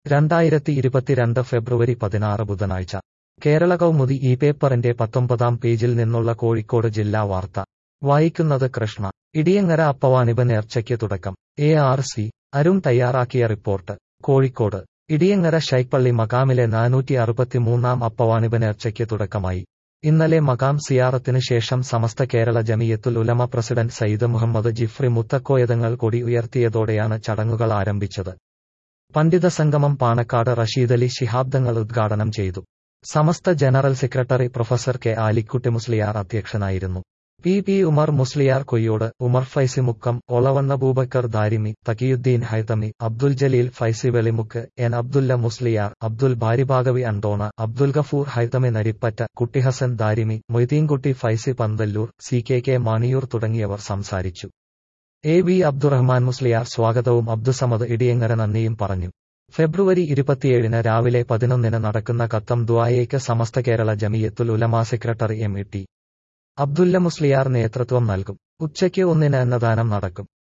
2022 ഫെബ്രുവരി 16 ബുധനാഴ്ച കേരള കൗമുദി ഈ പേപ്പറിന്റെ 19-ാം പേജിൽ നിന്നുള്ള കോഴിക്കോട് ജില്ലാ വാർത്ത വായിക്കുന്നത് കൃഷ്ണ. ഇടിയങ്ങര അപ്പവാണിഭ നേർച്ചയ്ക്ക് തുടക്കം. ARC അരുൺ തയ്യാറാക്കിയ റിപ്പോർട്ട്. കോഴിക്കോട് ഇടിയങ്ങര ശൈഖ് മഖാമിലെ 463-ാം അപ്പവാണിഭ നേർച്ചയ്ക്ക് തുടക്കമായി. ഇന്നലെ മഖാം സിയാറത്തിന് ശേഷം സമസ്ത കേരള ജമിയത്തുൽ ഉലമ പ്രസിഡന്റ് സയ്യിദ് മുഹമ്മദ് ജിഫ്രി മുത്തക്കോയതങ്ങൾ കൊടി ഉയർത്തിയതോടെയാണ് ചടങ്ങുകൾ ആരംഭിച്ചത്. പണ്ഡിത സംഗമം പാണക്കാട് റഷീദലി ശിഹാബ് തങ്ങൾ ഉദ്ഘാടനം ചെയ്തു. Samastha general secretary professor K Alikutty Musliyar അധ്യക്ഷനായിരുന്നു. P Umar Musliyar Koyyode, Umar Faizi Mukkam, Olavanna Abubakar Darimi, Thakiyudheen Haithami, Abdul Jaleel Faizi Velimukku, N Abdulla Musliyar, Abdul Baribaqavi Andona, Abdul Gafoor Haithami Narippatta, Kuttihassan Darimi, Moideenkutty Faizi Panthalloor, CK Maniyoor തുടങ്ങിയവർ സംസാരിച്ചു. AB അബ്ദുറഹ്മാൻ മുസ്ലിയാർ സ്വാഗതവും അബ്ദുസമദ് ഇടിയങ്ങര നന്ദിയും പറഞ്ഞു. ഫെബ്രുവരി 27 രാവിലെ 11 നടക്കുന്ന ഖത്തം ദുആയയ്ക്ക് സമസ്ത കേരള ജമിയത്തുൽ ഉലമ സെക്രട്ടറി MT അബ്ദുല്ല മുസ്ലിയാർ നേതൃത്വം നൽകും. ഉച്ചയ്ക്ക് 1 അന്നദാനം നടക്കും.